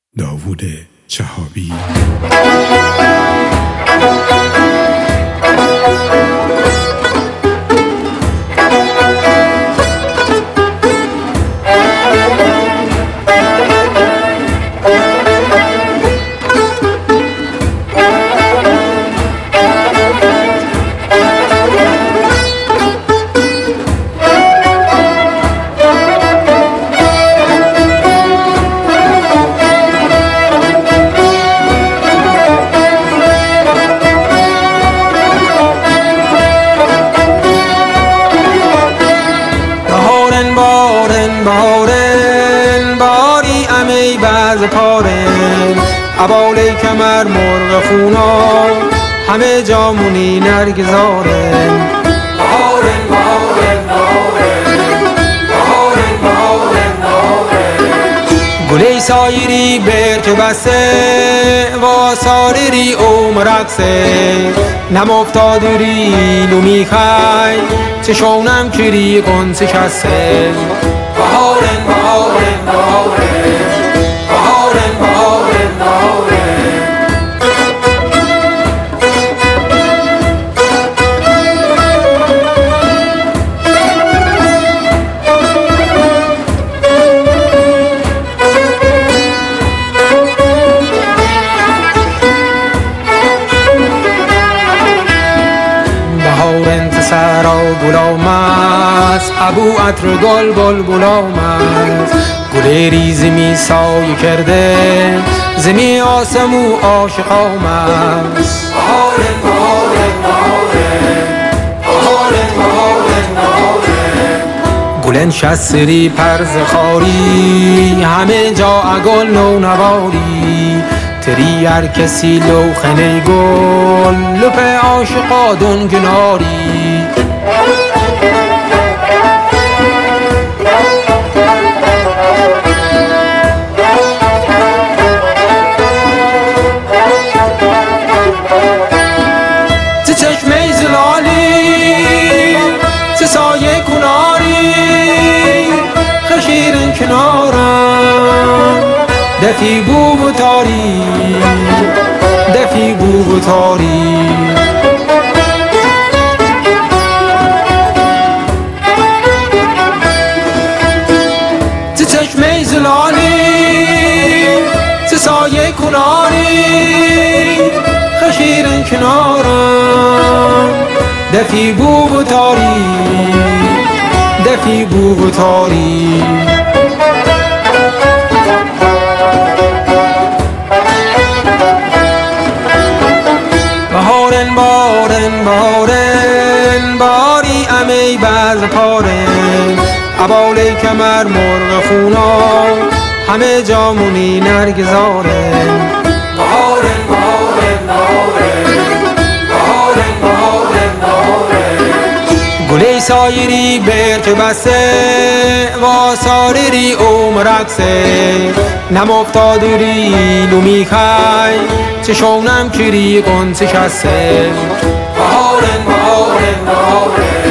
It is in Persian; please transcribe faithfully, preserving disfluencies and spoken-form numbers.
داوود چهابی. بارن باری امی برز پارن عباله کمر مرغ خونا همه جامونی نرگزارن بارن بارن بارن بارن بارن بارن گلی سایری برک بسه و ساریری اوم رقصه نم افتادری لومی خای چشونم کری قنص کسه بهارن بهارن بهارن بهارن بهارن بهارن بهارن تسرا گلامست ابو عطر گل گل گلامست گل ریزی می سایه کرده زمی آسمو عاشق آمست بهارن بهارن بهارن بهارن بهارن بهارن گلن شسری پرز خاری همه جا گل نو نواری تری هر کسی لوخنه گل لپ عاشقا دنگناری ز چشمه زلالی ز سایه کناری خشیرن کنارم دفی بو و تاری دفی بو و تاری ز چشمه زلالی ز سایه کناری خشیرن کنارم دفی بو و تاری دفی بو و تاری بهارن بارن بارن باری امی برز پارن عباله کمر مرغ خونا همه جامونی نرگزارن بهارن بارن بارن بهارن بارن بارن گلی سایری برک بسه و ساریری اوم رقصه نم افتادری لومی خای چشونم کری قنص کسه بهارن بهارن بهارن